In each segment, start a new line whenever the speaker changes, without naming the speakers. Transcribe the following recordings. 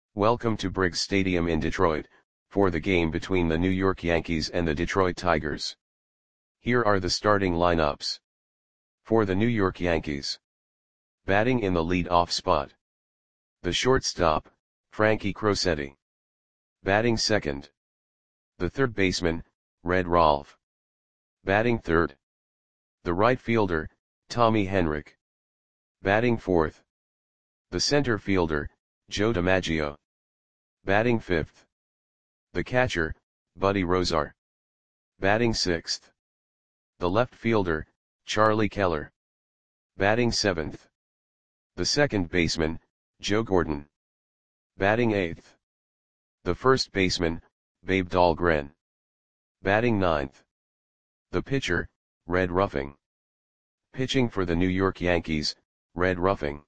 Welcome to Briggs Stadium in Detroit, for the game between the New York Yankees and the Detroit Tigers. Here are the starting lineups. For the New York Yankees. Batting in the lead-off spot. The shortstop, Frankie Crosetti. Batting second. The third baseman, Red Rolfe. Batting third. The right fielder, Tommy Henrich. Batting fourth. The center fielder, Joe DiMaggio. Batting fifth. The catcher, Buddy Rozar. Batting sixth. The left fielder, Charlie Keller. Batting seventh. The second baseman, Joe Gordon. Batting eighth. The first baseman, Babe Dahlgren. Batting ninth. The pitcher, Red Ruffing. Pitching for the New York Yankees, Red Ruffing.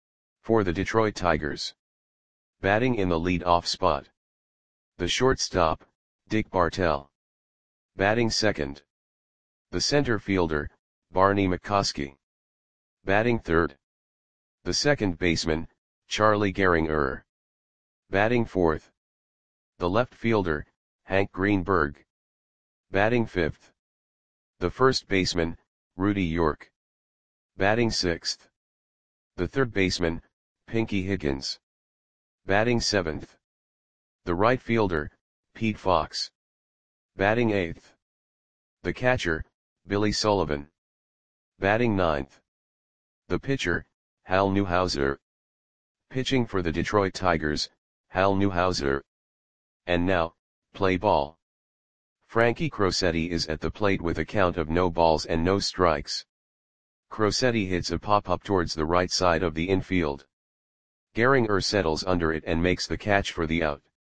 For the Detroit Tigers. Batting in the lead-off spot. The shortstop, Dick Bartell. Batting second. The center fielder, Barney McCoskey. Batting third. The second baseman, Charlie Gehringer. Batting fourth. The left fielder, Hank Greenberg. Batting fifth. The first baseman, Rudy York. Batting sixth. The third baseman, Pinky Higgins. Batting seventh. The right fielder, Pete Fox. Batting eighth. The catcher, Billy Sullivan. Batting ninth. The pitcher, Hal Newhouser. Pitching for the Detroit Tigers, Hal Newhouser. And now, play ball. Frankie Crosetti is at the plate with a count of no balls and no strikes. Crosetti hits a pop-up towards the right side of the infield. Gehringer settles under it and makes the catch for the out.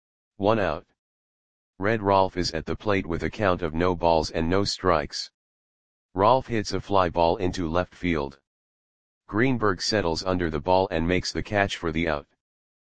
1 out. Red Rolfe is at the plate with a count of no balls and no strikes. Rolfe hits a fly ball into left field. Greenberg settles under the ball and makes the catch for the out.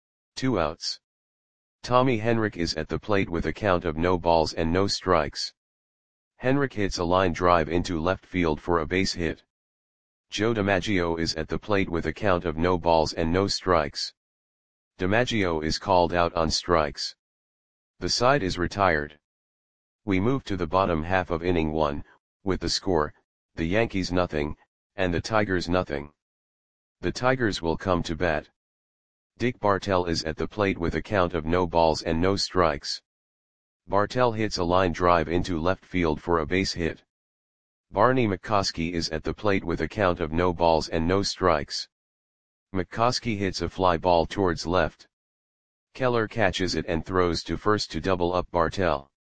2 outs. Tommy Henrich is at the plate with a count of no balls and no strikes. Henrich hits a line drive into left field for a base hit. Joe DiMaggio is at the plate with a count of no balls and no strikes. DiMaggio is called out on strikes. The side is retired. We move to the bottom half of inning 1, with the score, the Yankees nothing, and the Tigers nothing. The Tigers will come to bat. Dick Bartell is at the plate with a count of no balls and no strikes. Bartell hits a line drive into left field for a base hit. Barney McCoskey is at the plate with a count of no balls and no strikes. McCoskey hits a fly ball towards left. Keller catches it and throws to first to double up Bartell.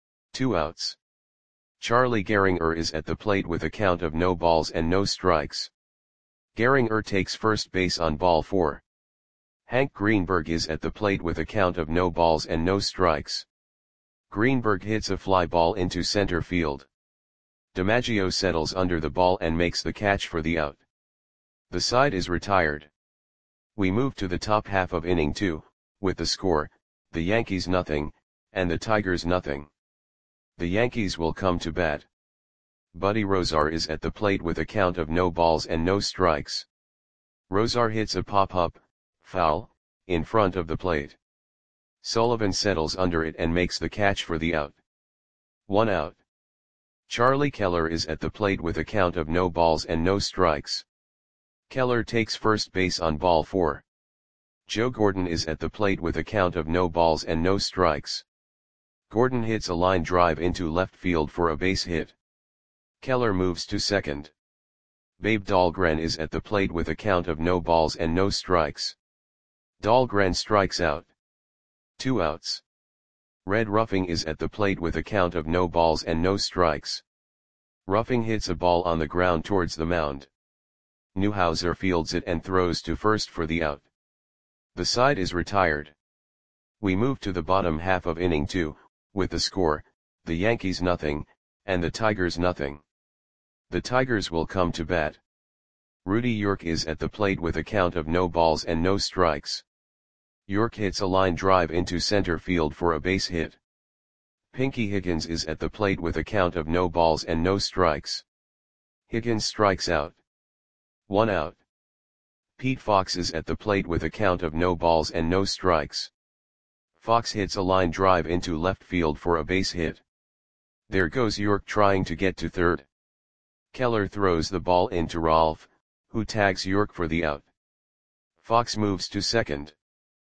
2 outs. Charlie Gehringer is at the plate with a count of no balls and no strikes. Gehringer takes first base on ball 4. Hank Greenberg is at the plate with a count of no balls and no strikes. Greenberg hits a fly ball into center field. DiMaggio settles under the ball and makes the catch for the out. The side is retired. We move to the top half of inning 2, with the score, the Yankees nothing, and the Tigers nothing. The Yankees will come to bat. Buddy Rozar is at the plate with a count of no balls and no strikes. Rozar hits a pop-up, foul, in front of the plate. Sullivan settles under it and makes the catch for the out. 1 out. Charlie Keller is at the plate with a count of no balls and no strikes. Keller takes first base on ball 4. Joe Gordon is at the plate with a count of no balls and no strikes. Gordon hits a line drive into left field for a base hit. Keller moves to second. Babe Dahlgren is at the plate with a count of no balls and no strikes. Dahlgren strikes out. 2 outs. Red Ruffing is at the plate with a count of no balls and no strikes. Ruffing hits a ball on the ground towards the mound. Newhouser fields it and throws to first for the out. The side is retired. We move to the bottom half of inning 2, with the score, the Yankees nothing, and the Tigers nothing. The Tigers will come to bat. Rudy York is at the plate with a count of no balls and no strikes. York hits a line drive into center field for a base hit. Pinky Higgins is at the plate with a count of no balls and no strikes. Higgins strikes out. 1 out. Pete Fox is at the plate with a count of no balls and no strikes. Fox hits a line drive into left field for a base hit. There goes York trying to get to third. Keller throws the ball into Rolfe, who tags York for the out. Fox moves to second.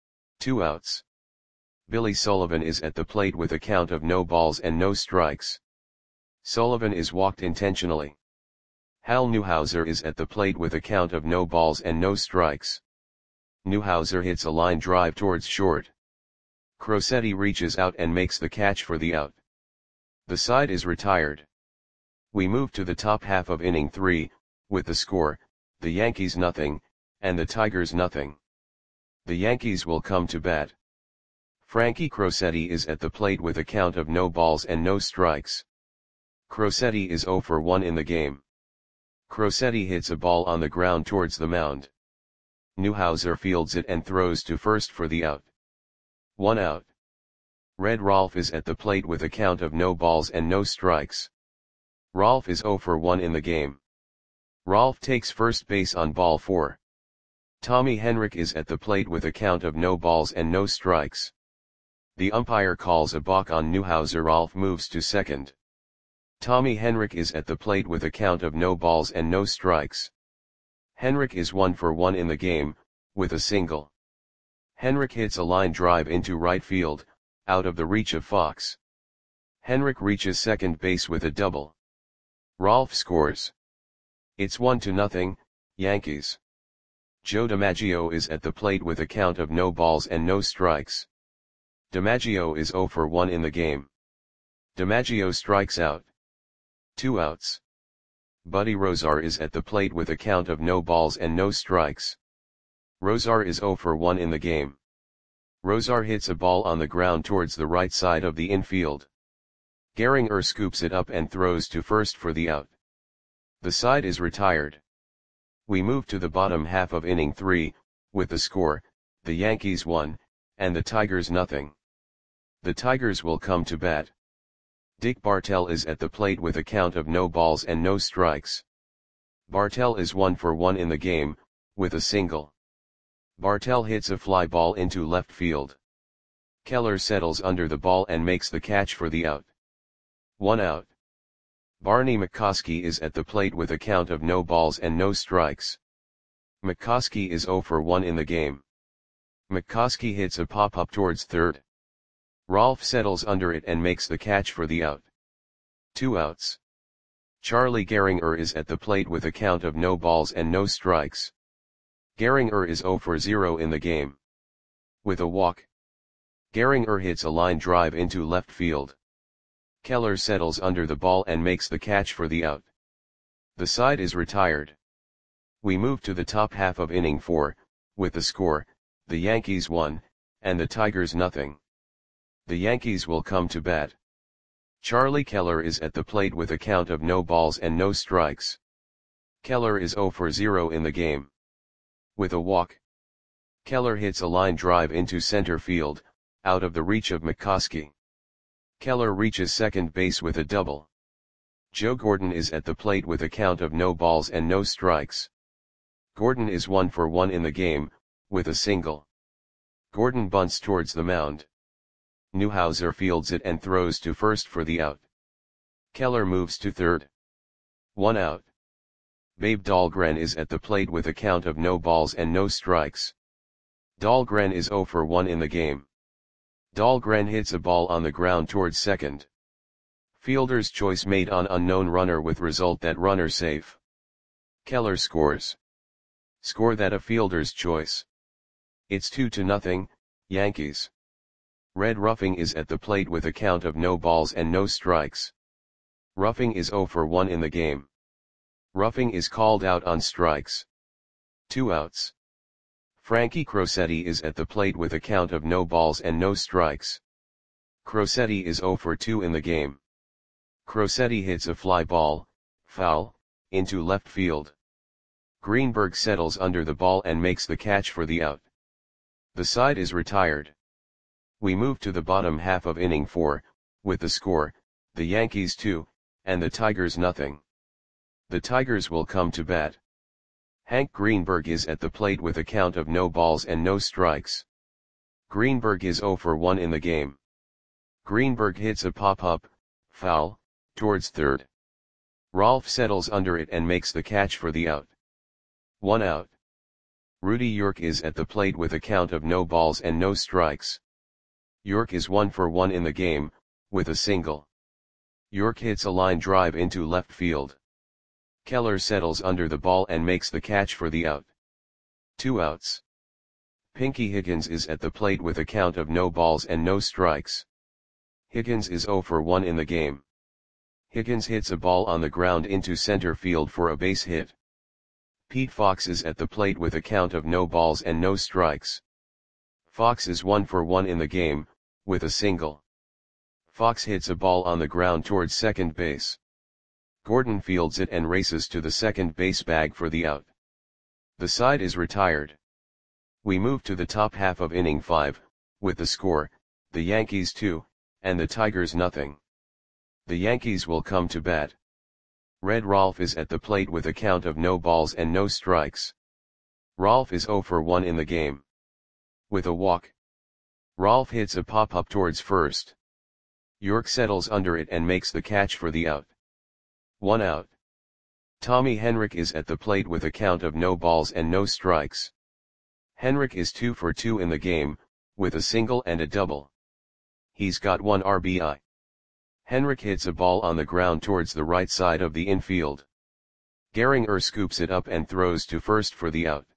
2 outs. Billy Sullivan is at the plate with a count of no balls and no strikes. Sullivan is walked intentionally. Hal Newhouser is at the plate with a count of no balls and no strikes. Newhouser hits a line drive towards short. Crosetti reaches out and makes the catch for the out. The side is retired. We move to the top half of inning 3, with the score, the Yankees nothing, and the Tigers nothing. The Yankees will come to bat. Frankie Crosetti is at the plate with a count of no balls and no strikes. Crosetti is 0 for 1 in the game. Crosetti hits a ball on the ground towards the mound. Newhouser fields it and throws to first for the out. 1 out. Red Rolfe is at the plate with a count of no balls and no strikes. Rolfe is 0 for 1 in the game. Rolfe takes first base on ball 4. Tommy Henrich is at the plate with a count of no balls and no strikes. The umpire calls a balk on Newhouser. Rolfe moves to second. Tommy Henrich is at the plate with a count of no balls and no strikes. Henrich is 1 for 1 in the game, with a single. Henrich hits a line drive into right field, out of the reach of Fox. Henrich reaches second base with a double. Rolfe scores. It's 1-0, Yankees. Joe DiMaggio is at the plate with a count of no balls and no strikes. DiMaggio is 0 for 1 in the game. DiMaggio strikes out. 2 outs. Buddy Rozar is at the plate with a count of no balls and no strikes. Rozar is 0 for 1 in the game. Rozar hits a ball on the ground towards the right side of the infield. Gehringer scoops it up and throws to first for the out. The side is retired. We move to the bottom half of inning 3, with the score, the Yankees 1, and the Tigers nothing. The Tigers will come to bat. Dick Bartell is at the plate with a count of no balls and no strikes. Bartell is 1 for 1 in the game, with a single. Bartell hits a fly ball into left field. Keller settles under the ball and makes the catch for the out. 1 out. Barney McCoskey is at the plate with a count of no balls and no strikes. McCoskey is 0 for 1 in the game. McCoskey hits a pop-up towards third. Rolfe settles under it and makes the catch for the out. 2 outs. Charlie Gehringer is at the plate with a count of no balls and no strikes. Gehringer is 0 for 0 in the game. With a walk. Gehringer hits a line drive into left field. Keller settles under the ball and makes the catch for the out. The side is retired. We move to the top half of inning 4, with the score, the Yankees 1, and the Tigers nothing. The Yankees will come to bat. Charlie Keller is at the plate with a count of no balls and no strikes. Keller is 0 for 0 in the game. With a walk. Keller hits a line drive into center field, out of the reach of McCoskey. Keller reaches second base with a double. Joe Gordon is at the plate with a count of no balls and no strikes. Gordon is 1 for 1 in the game, with a single. Gordon bunts towards the mound. Newhouser fields it and throws to first for the out. Keller moves to third. 1 out. Babe Dahlgren is at the plate with a count of no balls and no strikes. Dahlgren is 0 for 1 in the game. Dahlgren hits a ball on the ground towards second. Fielder's choice made on unknown runner with result that runner safe. Keller scores. Score that a fielder's choice. It's 2-0, Yankees. Red Ruffing is at the plate with a count of no balls and no strikes. Ruffing is 0 for 1 in the game. Ruffing is called out on strikes. 2 outs. Frankie Crosetti is at the plate with a count of no balls and no strikes. Crosetti is 0 for 2 in the game. Crosetti hits a fly ball, foul, into left field. Greenberg settles under the ball and makes the catch for the out. The side is retired. We move to the bottom half of inning 4, with the score, the Yankees 2, and the Tigers nothing. The Tigers will come to bat. Hank Greenberg is at the plate with a count of no balls and no strikes. Greenberg is 0 for 1 in the game. Greenberg hits a pop-up, foul, towards third. Rolf settles under it and makes the catch for the out. 1 out. Rudy York is at the plate with a count of no balls and no strikes. York is 1 for 1 in the game, with a single. York hits a line drive into left field. Keller settles under the ball and makes the catch for the out. 2 outs. Pinky Higgins is at the plate with a count of no balls and no strikes. Higgins is 0 for 1 in the game. Higgins hits a ball on the ground into center field for a base hit. Pete Fox is at the plate with a count of no balls and no strikes. Fox is 1 for 1 in the game, with a single. Fox hits a ball on the ground towards second base. Gordon fields it and races to the second base bag for the out. The side is retired. We move to the top half of inning 5, with the score, the Yankees 2, and the Tigers nothing. The Yankees will come to bat. Red Rolf is at the plate with a count of no balls and no strikes. Rolf is 0 for 1 in the game. With a walk. Rolf hits a pop-up towards first. York settles under it and makes the catch for the out. 1 out. Tommy Henrich is at the plate with a count of no balls and no strikes. Henrich is 2 for 2 in the game, with a single and a double. He's got 1 RBI. Henrich hits a ball on the ground towards the right side of the infield. Gehringer scoops it up and throws to first for the out.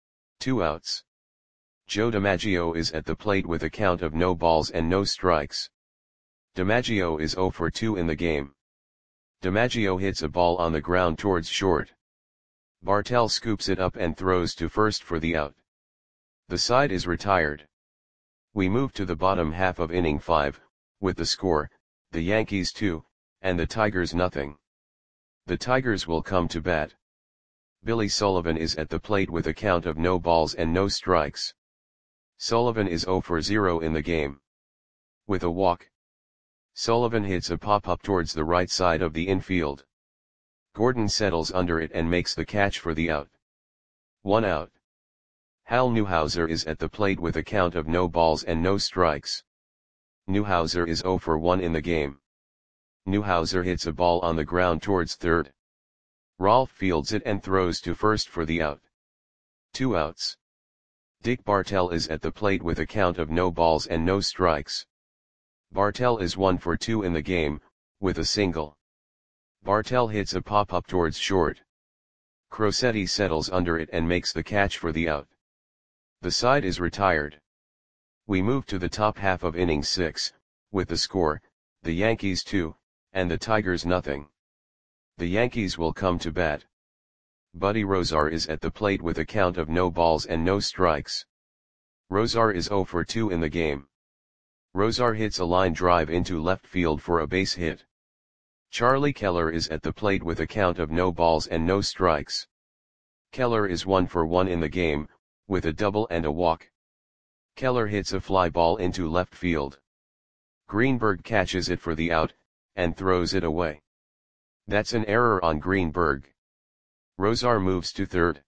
2 outs. Joe DiMaggio is at the plate with a count of no balls and no strikes. DiMaggio is 0 for 2 in the game. DiMaggio hits a ball on the ground towards short. Bartell scoops it up and throws to first for the out. The side is retired. We move to the bottom half of inning 5, with the score, the Yankees 2, and the Tigers nothing. The Tigers will come to bat. Billy Sullivan is at the plate with a count of no balls and no strikes. Sullivan is 0 for 0 in the game. With a walk. Sullivan hits a pop-up towards the right side of the infield. Gordon settles under it and makes the catch for the out. 1 out. Hal Newhouser is at the plate with a count of no balls and no strikes. Newhouser is 0 for 1 in the game. Newhouser hits a ball on the ground towards third. Rolf fields it and throws to first for the out. 2 outs. Dick Bartell is at the plate with a count of no balls and no strikes. Bartell is 1 for 2 in the game, with a single. Bartell hits a pop-up towards short. Crosetti settles under it and makes the catch for the out. The side is retired. We move to the top half of inning 6, with the score, the Yankees 2, and the Tigers nothing. The Yankees will come to bat. Buddy Rozar is at the plate with a count of no balls and no strikes. Rozar is 0 for 2 in the game. Rozar hits a line drive into left field for a base hit. Charlie Keller is at the plate with a count of no balls and no strikes. Keller is 1 for 1 in the game, with a double and a walk. Keller hits a fly ball into left field. Greenberg catches it for the out, and throws it away. That's an error on Greenberg. Rozar moves to third.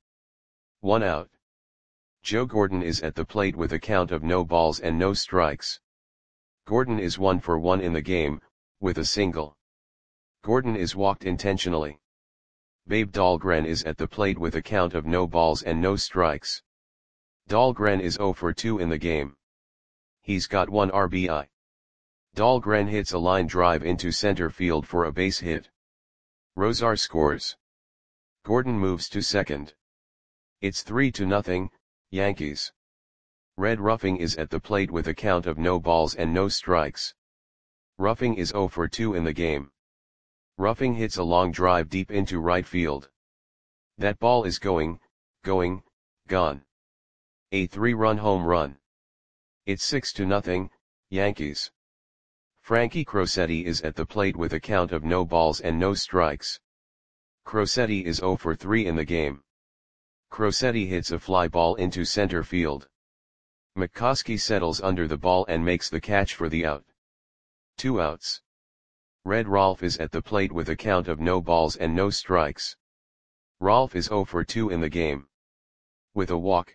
1 out. Joe Gordon is at the plate with a count of no balls and no strikes. Gordon is 1 for 1 in the game, with a single. Gordon is walked intentionally. Babe Dahlgren is at the plate with a count of no balls and no strikes. Dahlgren is 0 for 2 in the game. He's got 1 RBI. Dahlgren hits a line drive into center field for a base hit. Rozar scores. Gordon moves to second. It's 3-0, Yankees. Red Ruffing is at the plate with a count of no balls and no strikes. Ruffing is 0 for 2 in the game. Ruffing hits a long drive deep into right field. That ball is gone. A 3-run home run. It's 6-0, Yankees. Frankie Crosetti is at the plate with a count of no balls and no strikes. Crosetti is 0 for 3 in the game. Crosetti hits a fly ball into center field. McCoskey settles under the ball and makes the catch for the out. 2 outs. Red Rolf is at the plate with a count of no balls and no strikes. Rolf is 0 for 2 in the game. With a walk.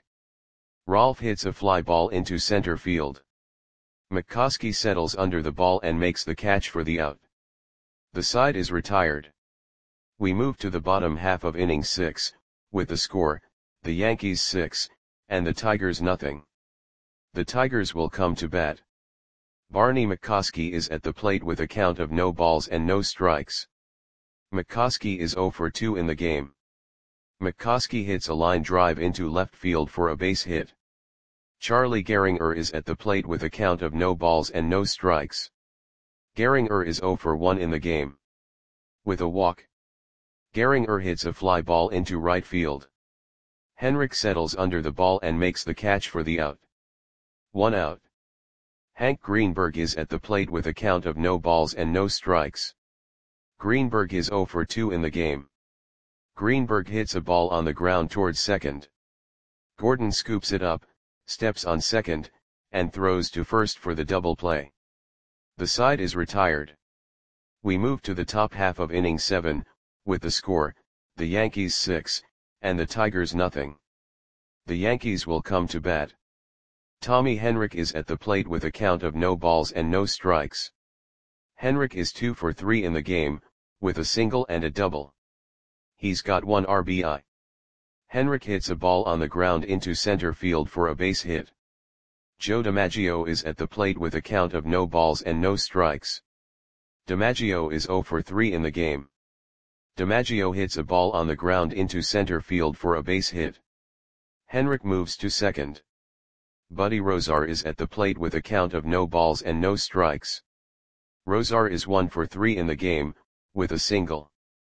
Rolf hits a fly ball into center field. McCoskey settles under the ball and makes the catch for the out. The side is retired. We move to the bottom half of inning 6, with the score, the Yankees 6, and the Tigers nothing. The Tigers will come to bat. Barney McCoskey is at the plate with a count of no balls and no strikes. McCoskey is 0 for 2 in the game. McCoskey hits a line drive into left field for a base hit. Charlie Gehringer is at the plate with a count of no balls and no strikes. Gehringer is 0 for 1 in the game. With a walk. Gehringer hits a fly ball into right field. Henrik settles under the ball and makes the catch for the out. 1 out. Hank Greenberg is at the plate with a count of no balls and no strikes. Greenberg is 0 for 2 in the game. Greenberg hits a ball on the ground towards second. Gordon scoops it up, steps on second, and throws to first for the double play. The side is retired. We move to the top half of inning 7, with the score, the Yankees 6, and the Tigers nothing. The Yankees will come to bat. Tommy Henrik is at the plate with a count of no balls and no strikes. Henrik is 2 for 3 in the game, with a single and a double. He's got 1 RBI. Henrik hits a ball on the ground into center field for a base hit. Joe DiMaggio is at the plate with a count of no balls and no strikes. DiMaggio is 0 for 3 in the game. DiMaggio hits a ball on the ground into center field for a base hit. Henrik moves to second. Buddy Rozar is at the plate with a count of no balls and no strikes. Rozar is 1 for 3 in the game, with a single.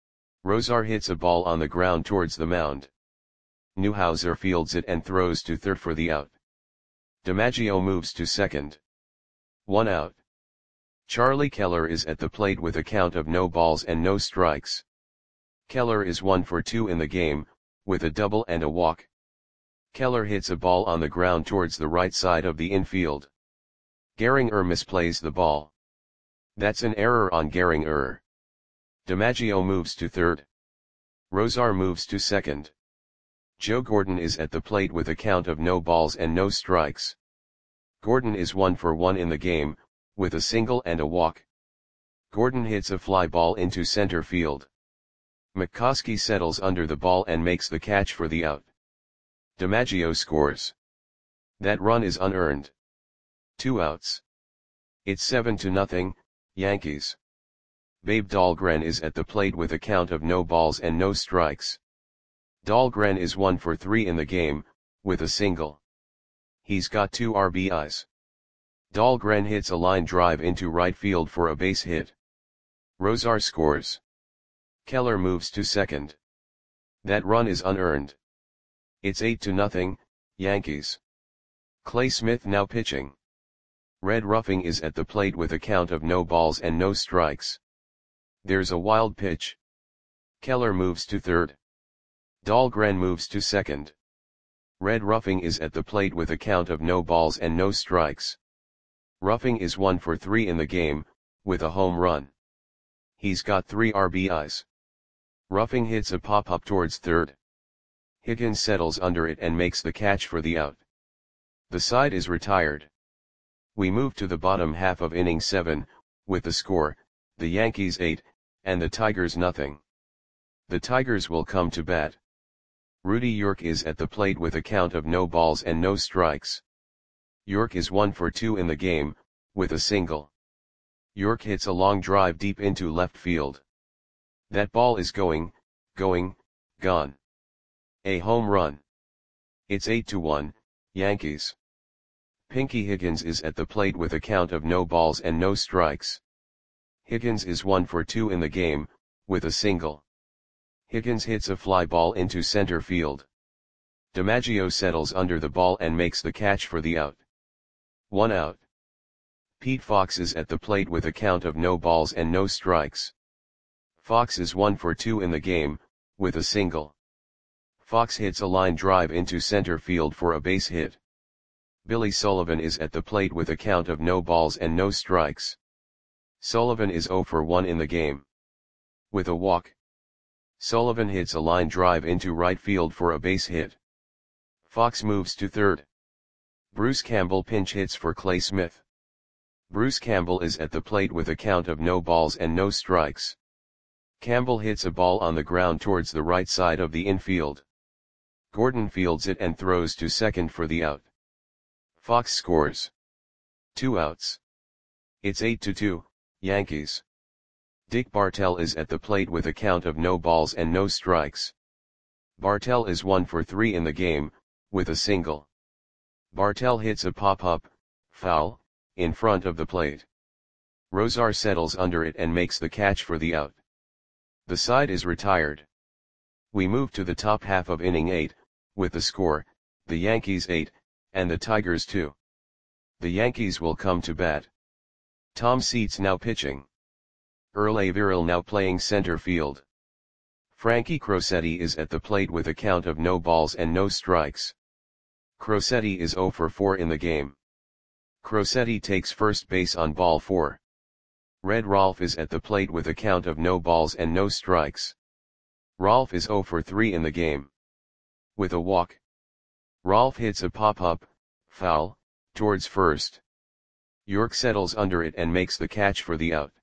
Rozar hits a ball on the ground towards the mound. Newhouser fields it and throws to third for the out. DiMaggio moves to second. 1 out. Charlie Keller is at the plate with a count of no balls and no strikes. Keller is 1 for 2 in the game, with a double and a walk. Keller hits a ball on the ground towards the right side of the infield. Gehringer misplays the ball. That's an error on Gehringer. DiMaggio moves to third. Rozar moves to second. Joe Gordon is at the plate with a count of no balls and no strikes. Gordon is 1 for 1 in the game, with a single and a walk. Gordon hits a fly ball into center field. McCoskey settles under the ball and makes the catch for the out. DiMaggio scores. That run is unearned. 2 outs. It's 7-0, Yankees. Babe Dahlgren is at the plate with a count of no balls and no strikes. Dahlgren is 1 for 3 in the game, with a single. He's got 2 RBIs. Dahlgren hits a line drive into right field for a base hit. Rozar scores. Keller moves to second. That run is unearned. It's 8-0, Yankees. Clay Smith now pitching. Red Ruffing is at the plate with a count of no balls and no strikes. There's a wild pitch. Keller moves to third. Dahlgren moves to second. Red Ruffing is at the plate with a count of no balls and no strikes. Ruffing is 1 for 3 in the game, with a home run. He's got 3 RBIs. Ruffing hits a pop-up towards third. Higgins settles under it and makes the catch for the out. The side is retired. We move to the bottom half of inning 7, with the score, the Yankees 8, and the Tigers nothing. The Tigers will come to bat. Rudy York is at the plate with a count of no balls and no strikes. York is 1 for 2 in the game, with a single. York hits a long drive deep into left field. That ball is going, gone. A home run. It's 8-1, Yankees. Pinky Higgins is at the plate with a count of no balls and no strikes. Higgins is 1 for 2 in the game, with a single. Higgins hits a fly ball into center field. DiMaggio settles under the ball and makes the catch for the out. 1 out. Pete Fox is at the plate with a count of no balls and no strikes. Fox is 1 for 2 in the game, with a single. Fox hits a line drive into center field for a base hit. Billy Sullivan is at the plate with a count of no balls and no strikes. Sullivan is 0 for 1 in the game. With a walk. Sullivan hits a line drive into right field for a base hit. Fox moves to third. Bruce Campbell pinch hits for Clay Smith. Bruce Campbell is at the plate with a count of no balls and no strikes. Campbell hits a ball on the ground towards the right side of the infield. Gordon fields it and throws to second for the out. Fox scores. 2 outs. It's 8-2, Yankees. Dick Bartell is at the plate with a count of no balls and no strikes. Bartell is 1 for 3 in the game, with a single. Bartell hits a pop-up, foul, in front of the plate. Rosar settles under it and makes the catch for the out. The side is retired. We move to the top half of inning 8, with the score, the Yankees 8, and the Tigers 2. The Yankees will come to bat. Tom Seitz now pitching. Earl Averill now playing center field. Frankie Crosetti is at the plate with a count of no balls and no strikes. Crosetti is 0 for 4 in the game. Crosetti takes first base on ball 4. Red Rolfe is at the plate with a count of no balls and no strikes. Rolfe is 0 for 3 in the game. With a walk. Rolfe hits a pop-up, foul, towards first. York settles under it and makes the catch for the out.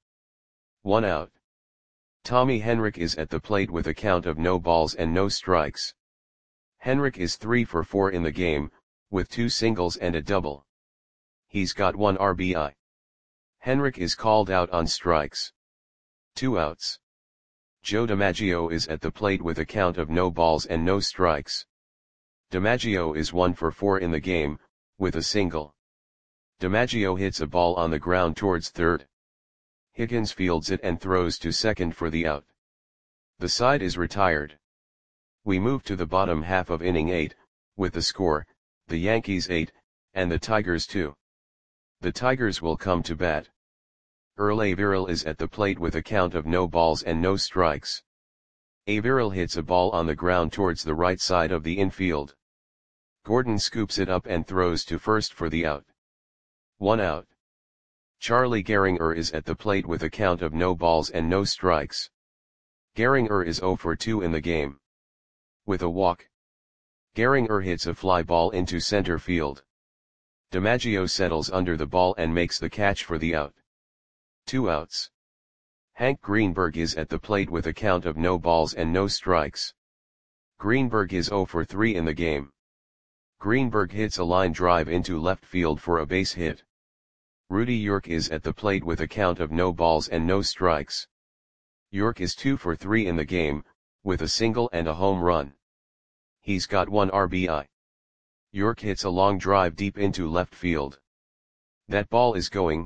1 out. Tommy Henrich is at the plate with a count of no balls and no strikes. Henrich is 3 for 4 in the game, with 2 singles and a double. He's got 1 RBI. Henrich is called out on strikes. 2 outs. Joe DiMaggio is at the plate with a count of no balls and no strikes. DiMaggio is 1 for 4 in the game, with a single. DiMaggio hits a ball on the ground towards third. Higgins fields it and throws to second for the out. The side is retired. We move to the bottom half of inning 8, with the score, the Yankees 8, and the Tigers 2. The Tigers will come to bat. Earl Averill is at the plate with a count of no balls and no strikes. Averill hits a ball on the ground towards the right side of the infield. Gordon scoops it up and throws to first for the out. 1 out. Charlie Gehringer is at the plate with a count of no balls and no strikes. Gehringer is 0 for 2 in the game. With a walk. Gehringer hits a fly ball into center field. DiMaggio settles under the ball and makes the catch for the out. 2 outs. Hank Greenberg is at the plate with a count of no balls and no strikes. Greenberg is 0 for 3 in the game. Greenberg hits a line drive into left field for a base hit. Rudy York is at the plate with a count of no balls and no strikes. York is 2 for 3 in the game, with a single and a home run. He's got 1 RBI. York hits a long drive deep into left field. That ball is going,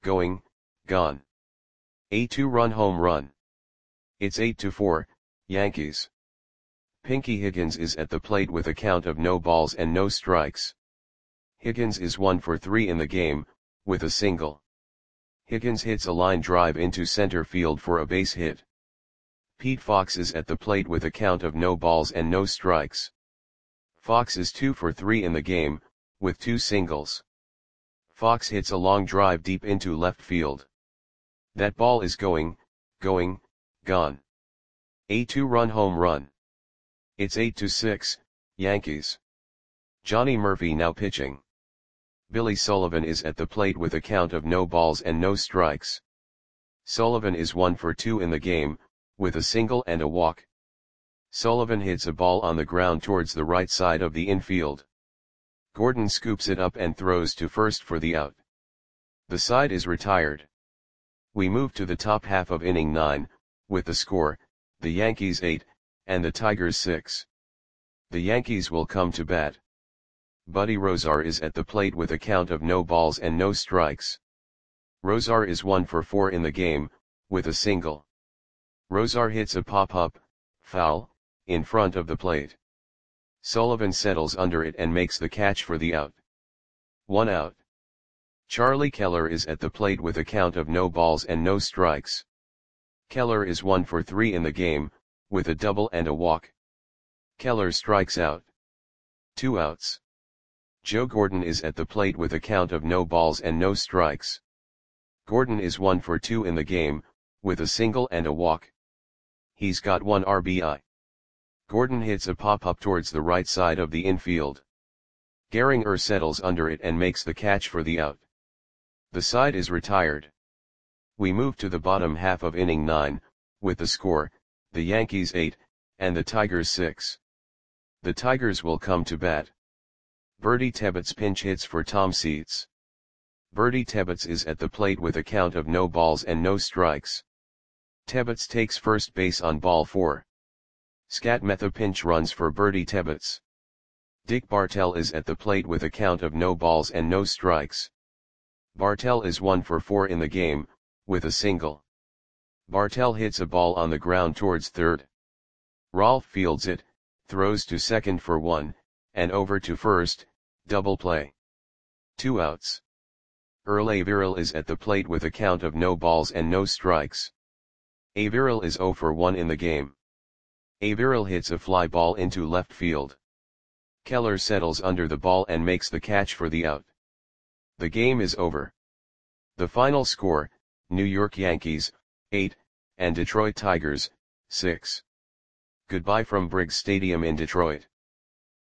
gone. A 2-run home run. It's 8-4, Yankees. Pinky Higgins is at the plate with a count of no balls and no strikes. Higgins is 1 for 3 in the game, with a single. Higgins hits a line drive into center field for a base hit. Pete Fox is at the plate with a count of no balls and no strikes. Fox is 2 for 3 in the game, with 2 singles. Fox hits a long drive deep into left field. That ball is going, gone. A 2-run home run. It's 8-6, Yankees. Johnny Murphy now pitching. Billy Sullivan is at the plate with a count of no balls and no strikes. Sullivan is 1 for 2 in the game, with a single and a walk. Sullivan hits a ball on the ground towards the right side of the infield. Gordon scoops it up and throws to first for the out. The side is retired. We move to the top half of inning 9, with the score, the Yankees 8, and the Tigers 6. The Yankees will come to bat. Buddy Rosar is at the plate with a count of no balls and no strikes. Rosar is 1 for 4 in the game, with a single. Rosar hits a pop-up, foul, in front of the plate. Sullivan settles under it and makes the catch for the out. 1 out. Charlie Keller is at the plate with a count of no balls and no strikes. Keller is 1 for 3 in the game, with a double and a walk. Keller strikes out. 2 outs. Joe Gordon is at the plate with a count of no balls and no strikes. Gordon is 1 for 2 in the game, with a single and a walk. He's got 1 RBI. Gordon hits a pop-up towards the right side of the infield. Gehringer settles under it and makes the catch for the out. The side is retired. We move to the bottom half of inning 9, with the score, the Yankees 8, and the Tigers 6. The Tigers will come to bat. Bertie Tebbets pinch hits for Tom Seitz. Bertie Tebbets is at the plate with a count of no balls and no strikes. Tebbets takes first base on ball 4. Scat Metha pinch runs for Bertie Tebbets. Dick Bartell is at the plate with a count of no balls and no strikes. Bartell is 1 for 4 in the game, with a single. Bartell hits a ball on the ground towards third. Rolfe fields it, throws to second for 1, and over to first, double play. 2 outs. Earl Averill is at the plate with a count of no balls and no strikes. Averill is 0 for 1 in the game. Averill hits a fly ball into left field. Keller settles under the ball and makes the catch for the out. The game is over. The final score, New York Yankees, 8, and Detroit Tigers, 6. Goodbye from Briggs Stadium in Detroit.